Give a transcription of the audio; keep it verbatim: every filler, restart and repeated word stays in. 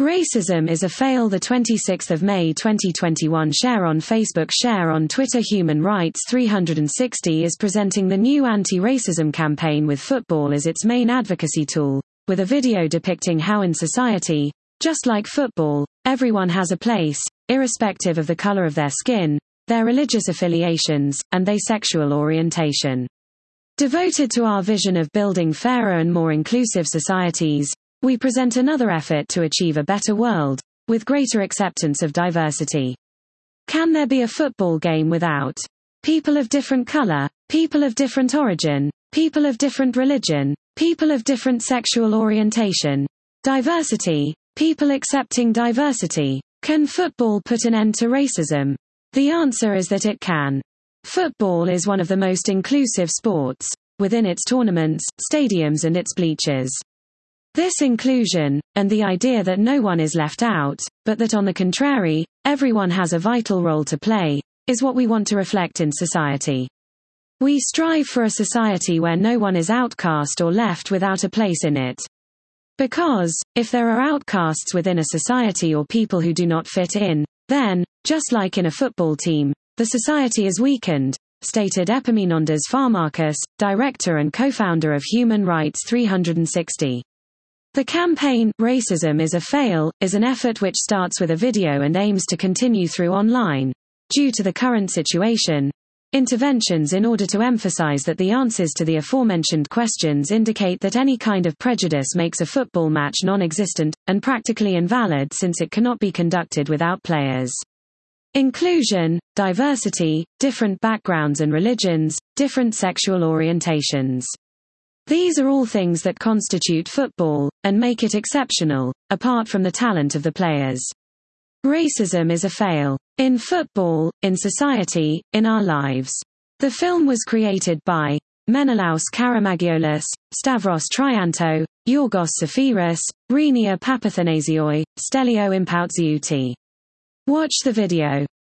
Racism is a fail. The twenty-sixth of May twenty twenty-one share on Facebook, share on Twitter. Human Rights three sixty is presenting the new anti-racism campaign with football as its main advocacy tool, with a video depicting how in society, just like football, everyone has a place, irrespective of the color of their skin, their religious affiliations, and their sexual orientation. Devoted to our vision of building fairer and more inclusive societies, we present another effort to achieve a better world, with greater acceptance of diversity. Can there be a football game without people of different color, people of different origin, people of different religion, people of different sexual orientation? Diversity, people accepting diversity. Can football put an end to racism? The answer is that it can. Football is one of the most inclusive sports, within its tournaments, stadiums and its bleachers. This inclusion, and the idea that no one is left out, but that on the contrary, everyone has a vital role to play, is what we want to reflect in society. We strive for a society where no one is outcast or left without a place in it. Because, if there are outcasts within a society or people who do not fit in, then, just like in a football team, the society is weakened, stated Epaminondas Pharmakis, director and co-founder of Human Rights three sixty. The campaign, Racism is a Fail, is an effort which starts with a video and aims to continue through online. Due to the current situation, interventions in order to emphasize that the answers to the aforementioned questions indicate that any kind of prejudice makes a football match non-existent, and practically invalid since it cannot be conducted without players. Inclusion, diversity, different backgrounds and religions, different sexual orientations. These are all things that constitute football, and make it exceptional, apart from the talent of the players. Racism is a fail. In football, in society, in our lives. The film was created by Menelaos Karamagiolis, Stavros Trianto, Yorgos Safiris, Renia Papathanasioi, Stelio Impautziouti. Watch the video.